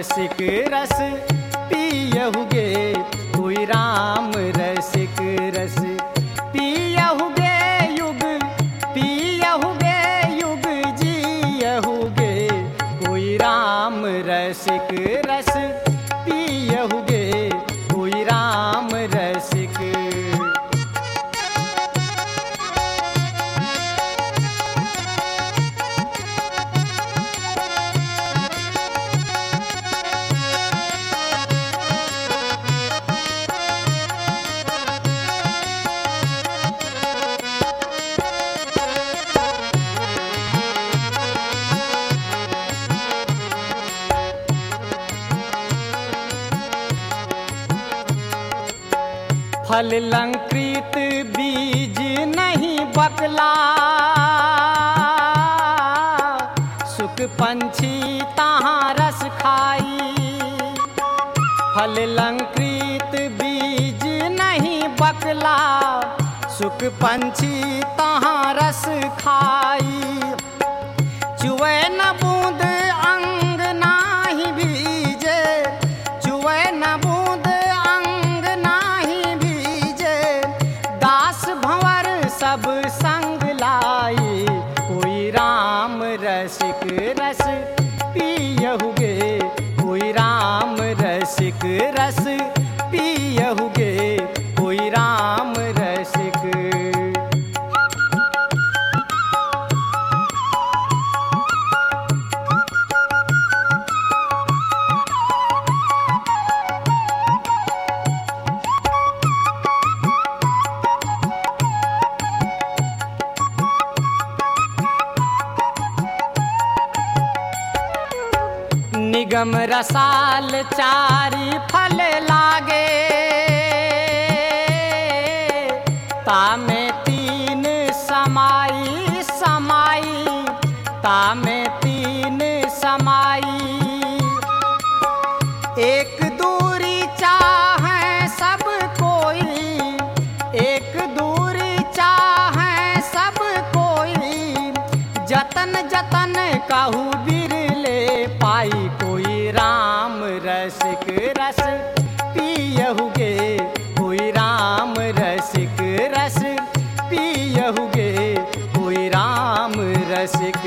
रसिक रस पियहुगे, कोई राम रसिक रस पियहुगे, युग पियहुगे, युग जियहुगे, कोई राम रसिक रस पियहुगे, कोई राम रसिक। फल लंकृत बीज नहीं बकला, सुख पंछी तहाँ रस खाई। फल लंकृत बीज नहीं बकला, सुख पंछी तहाँ रस खाई। चुए न बूंद अंग नाही भीजे, चुए न बूंद सब संग लाई, कोई राम रसिक रस पियहुगे, कोई राम रसिक रस पियहुगे, कोई राम रसिक। निगम रसाल चारि फल लागे, तामे तीन समाई समाई, तामे तीन समाई। एक दूरी चाहे सब कोई, एक दूरी चाहे सब कोई, जतन जतन कहू बिरले पाई, कोई राम रसिक रस पियहुगे, कोई राम रसिक रस पियहुगे, कोई राम रसिक।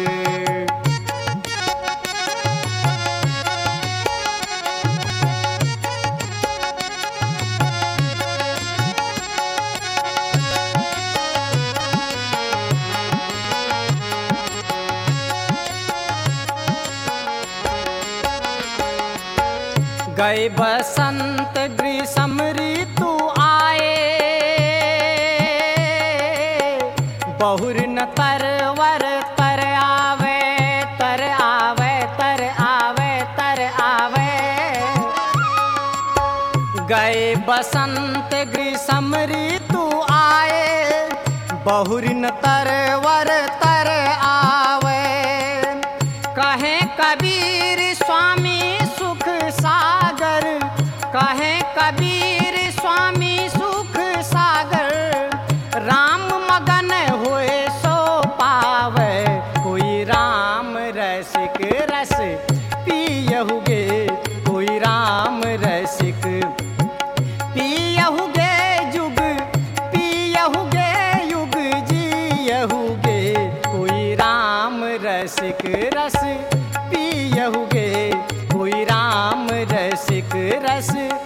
गए बसंत ग्रीष्म ऋतु आए, बहुर न तरवर तर आवे, तर आवे, तर आवे, तर आवे। गए बसंत ग्रीष्म ऋतु आए, बहुर न तरवर तर आवे। कहे कबीर स्वामी सुख सागर, कहे कबीर स्वामी सुख सागर, राम मगन होए सो पावे, कोई राम रसिक रस पियहुगे, कोई राम रसिक पियहुगे, युग पियहुगे, युग जियहुगे, कोई राम रसिक रस पियहुगे, कोई राम रसिक रस